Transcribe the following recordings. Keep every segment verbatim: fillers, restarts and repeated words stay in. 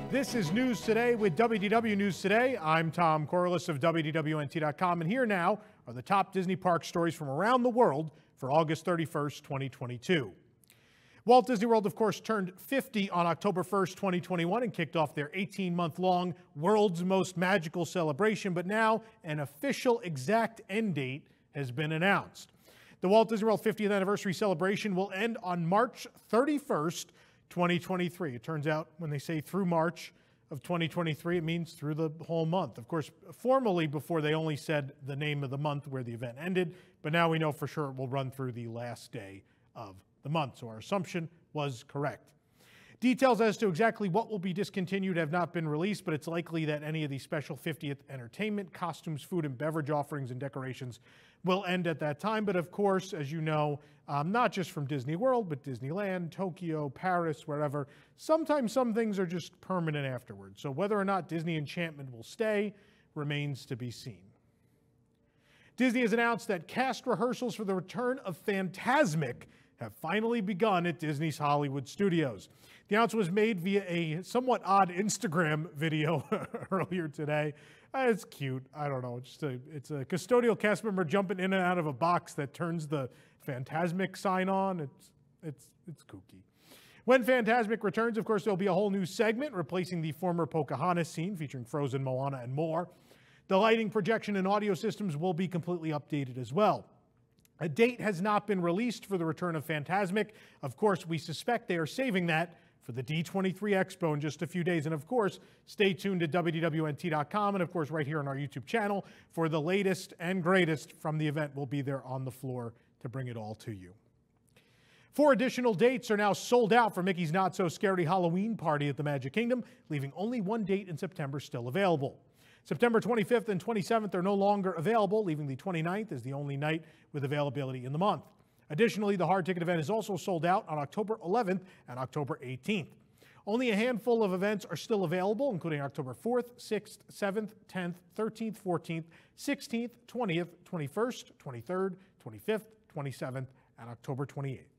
This is News Today with W D W News Today. I'm Tom Corliss of W D W N T dot com, and here now are the top Disney park stories from around the world for August thirty-first, twenty twenty-two. Walt Disney World, of course, turned fifty on October first, twenty twenty-one, and kicked off their eighteen-month-long World's Most Magical celebration, but now an official exact end date has been announced. The Walt Disney World fiftieth anniversary celebration will end on March thirty-first, twenty twenty-three. It turns out when they say through March of twenty twenty-three, it means through the whole month. Of course, formally before they only said the name of the month where the event ended, but now we know for sure it will run through the last day of the month. So our assumption was correct. Details as to exactly what will be discontinued have not been released, but it's likely that any of the special fiftieth entertainment, costumes, food and beverage offerings and decorations will end at that time. But of course, as you know, um, not just from Disney World, but Disneyland, Tokyo, Paris, wherever, sometimes some things are just permanent afterwards. So whether or not Disney Enchantment will stay remains to be seen. Disney has announced that cast rehearsals for the return of Fantasmic have finally begun at Disney's Hollywood Studios. The announcement was made via a somewhat odd Instagram video earlier today. Uh, it's cute. I don't know. It's just a, it's a custodial cast member jumping in and out of a box that turns the Fantasmic sign on. It's, it's, it's kooky. When Fantasmic returns, of course, there'll be a whole new segment replacing the former Pocahontas scene featuring Frozen, Moana, and more. The lighting, projection, and audio systems will be completely updated as well. A date has not been released for the return of Fantasmic. Of course, we suspect they are saving that for the D twenty-three Expo in just a few days. And of course, stay tuned to W D W N T dot com and of course right here on our YouTube channel for the latest and greatest from the event. We'll be there on the floor to bring it all to you. Four additional dates are now sold out for Mickey's Not So Scary Halloween Party at the Magic Kingdom, leaving only one date in September still available. September twenty-fifth and twenty-seventh are no longer available, leaving the twenty-ninth as the only night with availability in the month. Additionally, the hard ticket event is also sold out on October eleventh and October eighteenth. Only a handful of events are still available, including October fourth, sixth, seventh, tenth, thirteenth, fourteenth, sixteenth, twentieth, twenty-first, twenty-third, twenty-fifth, twenty-seventh, and October twenty-eighth.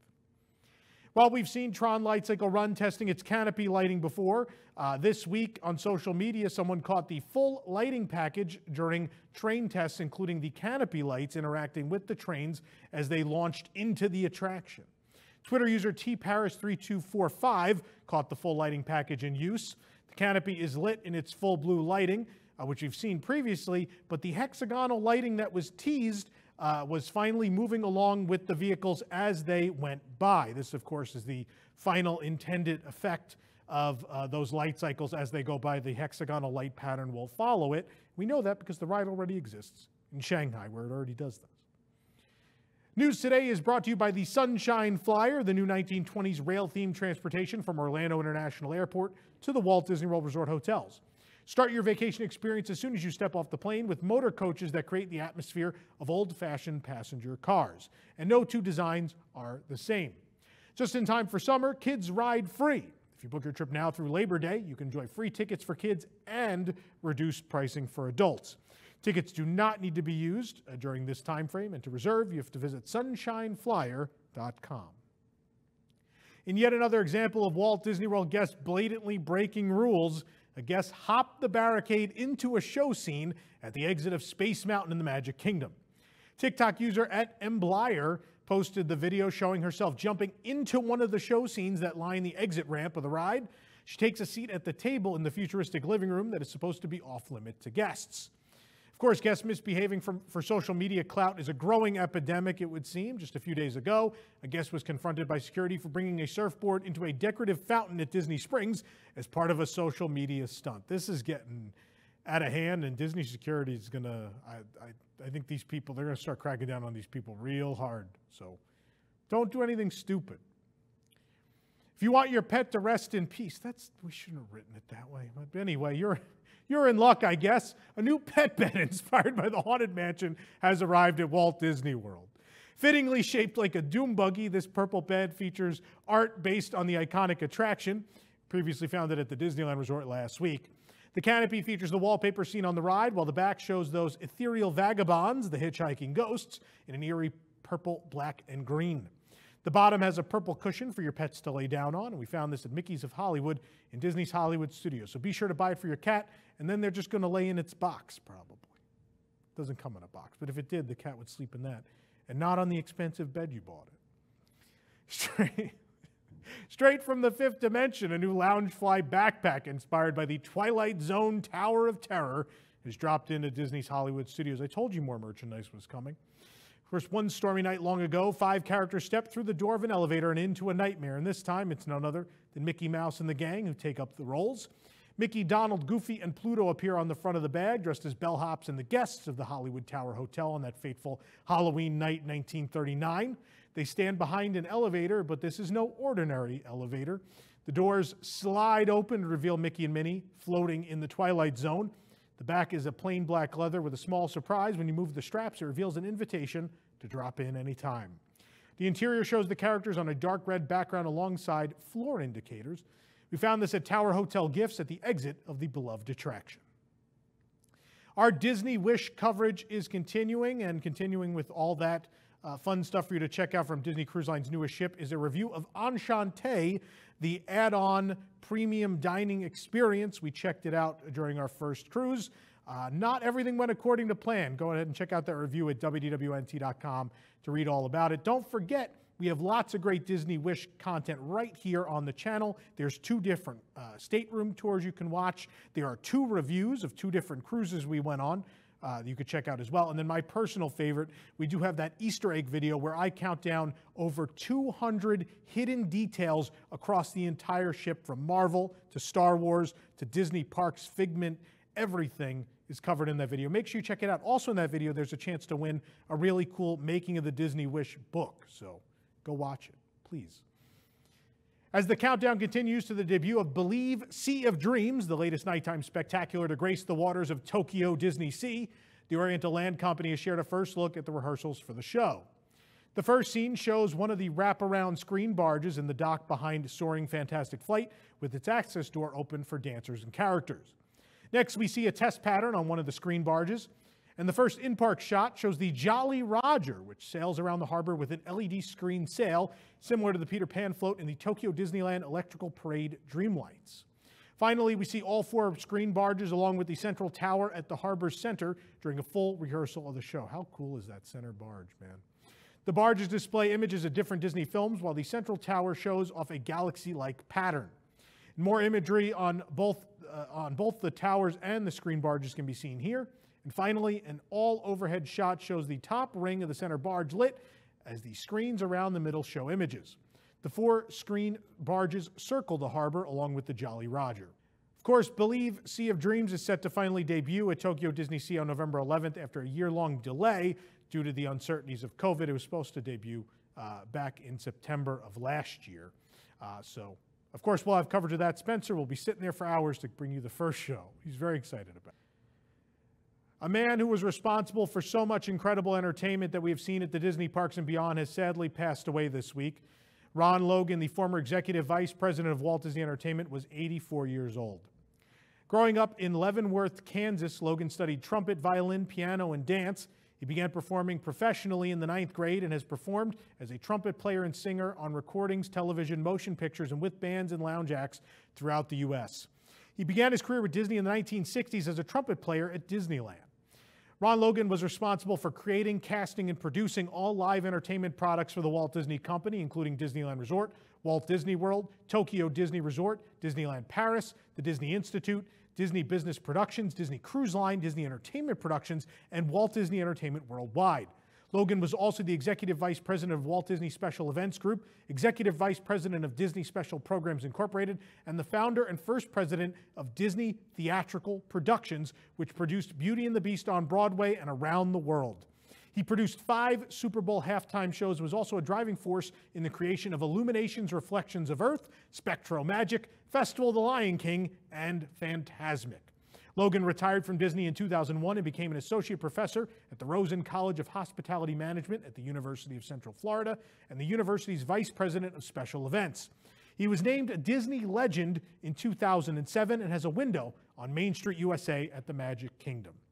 While we've seen Tron Lightcycle Run testing its canopy lighting before, uh, this week on social media, someone caught the full lighting package during train tests, including the canopy lights interacting with the trains as they launched into the attraction. Twitter user T Paris three two four five caught the full lighting package in use. The canopy is lit in its full blue lighting, uh, which we've seen previously, but the hexagonal lighting that was teased Uh, was finally moving along with the vehicles as they went by. This, of course, is the final intended effect of uh, those light cycles as they go by. The hexagonal light pattern will follow it. We know that because the ride already exists in Shanghai, where it already does this. News Today is brought to you by the Sunshine Flyer, the new nineteen twenties rail-themed transportation from Orlando International Airport to the Walt Disney World Resort hotels. Start your vacation experience as soon as you step off the plane with motor coaches that create the atmosphere of old-fashioned passenger cars. And no two designs are the same. Just in time for summer, kids ride free. If you book your trip now through Labor Day, you can enjoy free tickets for kids and reduced pricing for adults. Tickets do not need to be used uh, during this time frame, and to reserve, you have to visit sunshine flyer dot com. In yet another example of Walt Disney World guests blatantly breaking rules, a guest hopped the barricade into a show scene at the exit of Space Mountain in the Magic Kingdom. TikTok user at Mblyer posted the video showing herself jumping into one of the show scenes that line the exit ramp of the ride. She takes a seat at the table in the futuristic living room that is supposed to be off-limit to guests. Of course, guests misbehaving for, for social media clout is a growing epidemic, it would seem. Just a few days ago, a guest was confronted by security for bringing a surfboard into a decorative fountain at Disney Springs as part of a social media stunt. This is getting out of hand, and Disney security is going to, I, I, I think these people, they're going to start cracking down on these people real hard. So don't do anything stupid. If you want your pet to rest in peace, that's, we shouldn't have written it that way. But anyway, you're... You're in luck, I guess. A new pet bed inspired by the Haunted Mansion has arrived at Walt Disney World. Fittingly shaped like a doom buggy, this purple bed features art based on the iconic attraction, previously founded at the Disneyland Resort last week. The canopy features the wallpaper seen on the ride, while the back shows those ethereal vagabonds, the hitchhiking ghosts, in an eerie purple, black, and green. The bottom has a purple cushion for your pets to lay down on, and we found this at Mickey's of Hollywood in Disney's Hollywood Studios. So be sure to buy it for your cat, and then they're just going to lay in its box, probably. It doesn't come in a box, but if it did, the cat would sleep in that, and not on the expensive bed you bought it. Straight, straight from the fifth dimension, a new Loungefly backpack inspired by the Twilight Zone Tower of Terror has dropped into Disney's Hollywood Studios. I told you more merchandise was coming. Of course, one stormy night long ago, five characters stepped through the door of an elevator and into a nightmare. And this time, it's none other than Mickey Mouse and the gang who take up the roles. Mickey, Donald, Goofy, and Pluto appear on the front of the bag, dressed as bellhops and the guests of the Hollywood Tower Hotel on that fateful Halloween night, nineteen thirty-nine. They stand behind an elevator, but this is no ordinary elevator. The doors slide open to reveal Mickey and Minnie floating in the Twilight Zone. The back is a plain black leather with a small surprise. When you move the straps, it reveals an invitation to drop in anytime. The interior shows the characters on a dark red background alongside floor indicators. We found this at Tower Hotel Gifts at the exit of the beloved attraction. Our Disney Wish coverage is continuing, and continuing with all that uh, fun stuff for you to check out from Disney Cruise Line's newest ship is a review of Enchante, the add-on premium dining experience. We checked it out during our first cruise. Uh, not everything went according to plan. Go ahead and check out that review at W D W N T dot com to read all about it. Don't forget, we have lots of great Disney Wish content right here on the channel. There's two different uh, stateroom tours you can watch. There are two reviews of two different cruises we went on. Uh, you could check out as well. And then my personal favorite, we do have that Easter egg video where I count down over two hundred hidden details across the entire ship, from Marvel to Star Wars to Disney Parks, Figment. Everything is covered in that video. Make sure you check it out. Also in that video, there's a chance to win a really cool Making of the Disney Wish book. So go watch it, please. As the countdown continues to the debut of Believe Sea of Dreams, the latest nighttime spectacular to grace the waters of Tokyo Disney Sea, the Oriental Land Company has shared a first look at the rehearsals for the show. The first scene shows one of the wraparound screen barges in the dock behind Soaring Fantastic Flight, with its access door open for dancers and characters. Next, we see a test pattern on one of the screen barges. And the first in-park shot shows the Jolly Roger, which sails around the harbor with an L E D screen sail, similar to the Peter Pan float in the Tokyo Disneyland Electrical Parade Dreamlights. Finally, we see all four screen barges along with the central tower at the harbor's center during a full rehearsal of the show. How cool is that center barge, man? The barges display images of different Disney films, while the central tower shows off a galaxy-like pattern. More imagery on both, uh, on both the towers and the screen barges can be seen here. And finally, an all-overhead shot shows the top ring of the center barge lit as the screens around the middle show images. The four screen barges circle the harbor along with the Jolly Roger. Of course, Believe Sea of Dreams is set to finally debut at Tokyo Disney Sea on November eleventh after a year-long delay due to the uncertainties of COVID. It was supposed to debut uh, back in September of last year. Uh, so, of course, we'll have coverage of that. Spencer will be sitting there for hours to bring you the first show. He's very excited about it. A man who was responsible for so much incredible entertainment that we have seen at the Disney parks and beyond has sadly passed away this week. Ron Logan, the former executive vice president of Walt Disney Entertainment, was eighty-four years old. Growing up in Leavenworth, Kansas, Logan studied trumpet, violin, piano, and dance. He began performing professionally in the ninth grade and has performed as a trumpet player and singer on recordings, television, motion pictures, and with bands and lounge acts throughout the U S He began his career with Disney in the nineteen sixties as a trumpet player at Disneyland. Ron Logan was responsible for creating, casting, and producing all live entertainment products for the Walt Disney Company, including Disneyland Resort, Walt Disney World, Tokyo Disney Resort, Disneyland Paris, the Disney Institute, Disney Business Productions, Disney Cruise Line, Disney Entertainment Productions, and Walt Disney Entertainment Worldwide. Logan was also the Executive Vice President of Walt Disney Special Events Group, Executive Vice President of Disney Special Programs Incorporated, and the founder and first president of Disney Theatrical Productions, which produced Beauty and the Beast on Broadway and around the world. He produced five Super Bowl halftime shows and was also a driving force in the creation of Illuminations Reflections of Earth, SpectroMagic, Festival of the Lion King, and Fantasmic. Logan retired from Disney in two thousand one and became an associate professor at the Rosen College of Hospitality Management at the University of Central Florida and the university's vice president of special events. He was named a Disney legend in two thousand seven and has a window on Main Street U S A at the Magic Kingdom.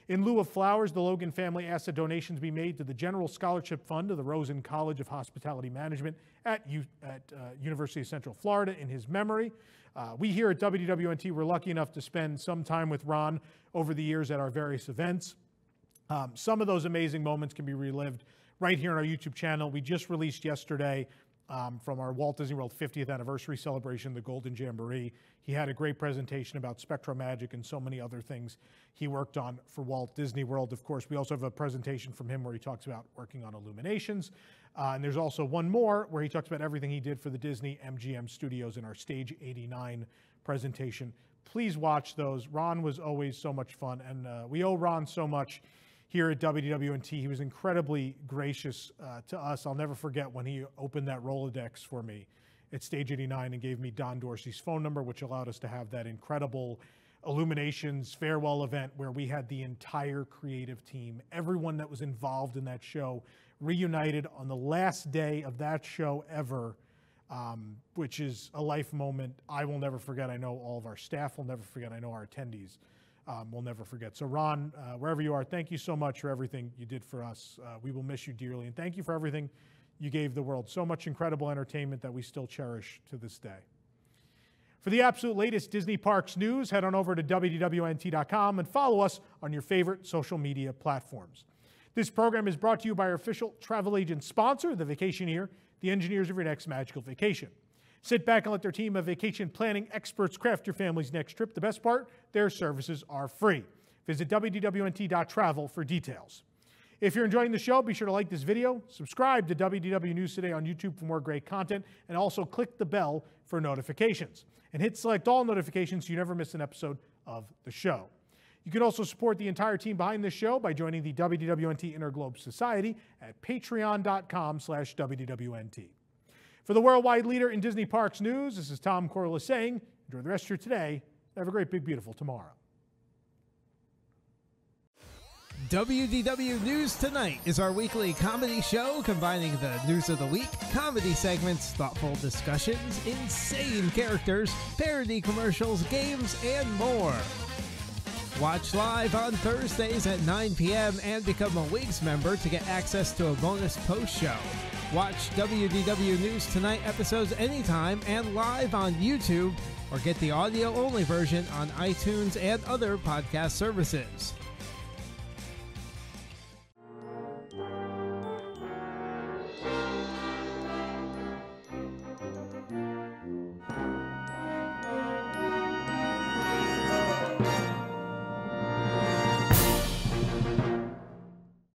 In lieu of flowers, the Logan family asked that donations be made to the General Scholarship Fund of the Rosen College of Hospitality Management at, U- at uh, University of Central Florida in his memory. Uh, we here at W D W N T were lucky enough to spend some time with Ron over the years at our various events. Um, some of those amazing moments can be relived right here on our YouTube channel. We just released yesterday um, from our Walt Disney World fiftieth anniversary celebration, the Golden Jamboree. He had a great presentation about SpectroMagic and so many other things he worked on for Walt Disney World. Of course, we also have a presentation from him where he talks about working on Illuminations. Uh, and there's also one more where he talks about everything he did for the Disney M G M Studios in our Stage eighty-nine presentation. Please watch those. Ron was always so much fun, and uh, we owe Ron so much here at W D W N T. He was incredibly gracious uh, to us. I'll never forget when he opened that Rolodex for me at Stage eighty-nine and gave me Don Dorsey's phone number, which allowed us to have that incredible Illuminations farewell event where we had the entire creative team, everyone that was involved in that show, reunited on the last day of that show ever, um, which is a life moment I will never forget. I know all of our staff will never forget. I know our attendees um, will never forget. So Ron, uh, wherever you are, thank you so much for everything you did for us. Uh, we will miss you dearly, and thank you for everything you gave the world. So much incredible entertainment that we still cherish to this day. For the absolute latest Disney Parks news, head on over to W D W N T dot com and follow us on your favorite social media platforms. This program is brought to you by our official travel agent sponsor, The Vacationeer, the engineers of your next magical vacation. Sit back and let their team of vacation planning experts craft your family's next trip. The best part, their services are free. Visit W D W N T dot travel for details. If you're enjoying the show, be sure to like this video, subscribe to W D W News Today on YouTube for more great content, and also click the bell for notifications. And hit select all notifications so you never miss an episode of the show. You can also support the entire team behind this show by joining the W D W N T Interglobe Society at patreon dot com slash W D W N T. For the worldwide leader in Disney Parks news, this is Tom Corliss saying, enjoy the rest of your today. Have a great, big, beautiful tomorrow. W D W News Tonight is our weekly comedy show combining the news of the week, comedy segments, thoughtful discussions, insane characters, parody commercials, games, and more. Watch live on Thursdays at nine p m and become a Wigs member to get access to a bonus post show. Watch W D W News Tonight episodes anytime and live on YouTube, or get the audio-only version on iTunes and other podcast services.